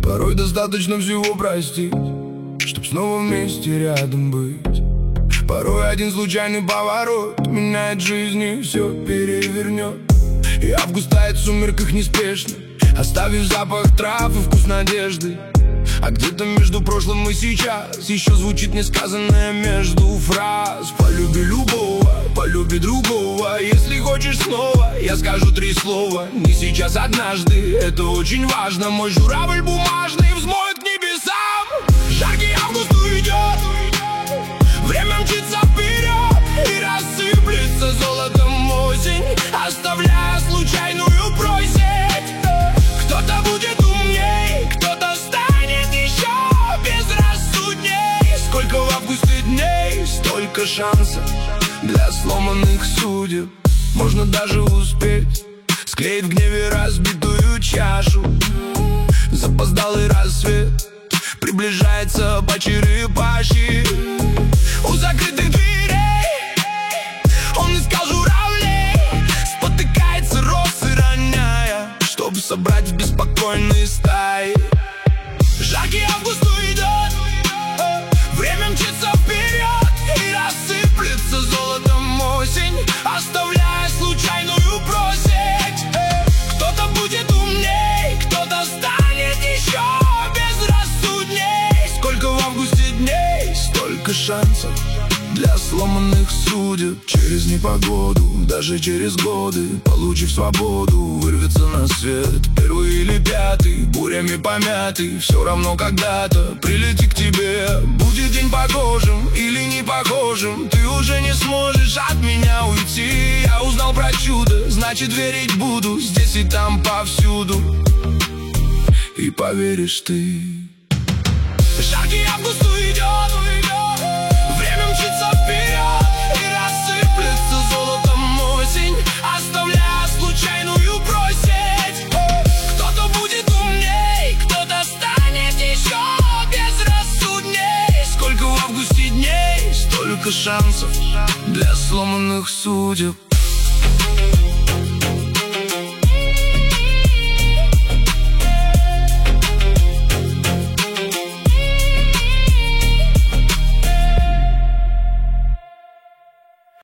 Порой достаточно всего простить, чтоб снова вместе рядом быть. Порой один случайный поворот меняет жизнь и все перевернет. И август тает в сумерках неспешно, оставив запах трав и вкус надежды. А где-то между прошлым и сейчас еще звучит несказанное между фраз: полюби любого, полюби другого. Если хочешь снова, я скажу 3 слова. Не сейчас, однажды, это очень важно. Мой журавль бумажный взмоет к небесам. Жаркий август уйдет, время мчится вперед, и рассыплется золотом осень, оставляя случайную просить. Кто-то будет умней, кто-то станет еще безрассудней. Сколько в августе дней, столько шансов для сломанных судеб. Можно даже успеть склеить в гневе разбитую чашу. Запоздалый рассвет приближается по черепашьи. У закрытых дверей он искал журавлей, спотыкается росы роняя, чтобы собрать в беспокойные стаи. Жаркий август уйдет, время мчится вперед, и рассыплется золотом осень, оставляя случайную просить. Кто-то будет умней, кто-то станет еще безрассудней. Сколько в августе дней, столько шансов для сломанных судеб. Через непогоду, даже через годы, получив свободу, вырвется на свет. Первый или пятый, бурями помятый, все равно когда-то прилетит к тебе. Будет день похожим или не похожим, ты уже не сможешь от меня уйти. Я узнал про чудо, значит верить буду, здесь и там повсюду. И поверишь ты. Жаркий август уйдет, время мчится вперед, и рассыплется золотом осень, оставляя случайную просить. Кто-то будет умней, кто-то станет еще безрассудней. Сколько в августе дней, столько шансов для сломанных судеб.